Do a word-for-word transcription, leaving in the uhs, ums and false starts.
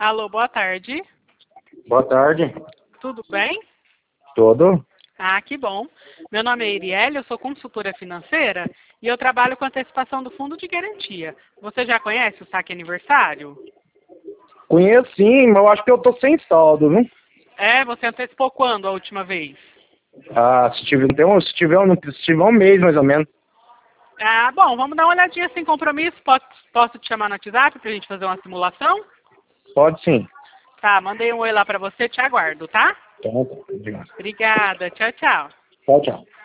Alô, boa tarde. Boa tarde. Tudo bem? Tudo? Ah, que bom. Meu nome é Iriele, eu sou consultora financeira e eu trabalho com antecipação do fundo de garantia. Você já conhece o saque aniversário? Conheço sim, mas eu acho que eu tô sem saldo, viu? É, você antecipou quando a última vez? Ah, se tiver, tem um, se tiver, um, se tiver um mês mais ou menos. Ah, bom, vamos dar uma olhadinha sem compromisso. Posso, posso te chamar no WhatsApp pra gente fazer uma simulação? Pode sim. Tá, mandei um oi lá pra você, te aguardo, tá? Então, tá. Obrigado. Obrigada, tchau, tchau. Tchau, tchau.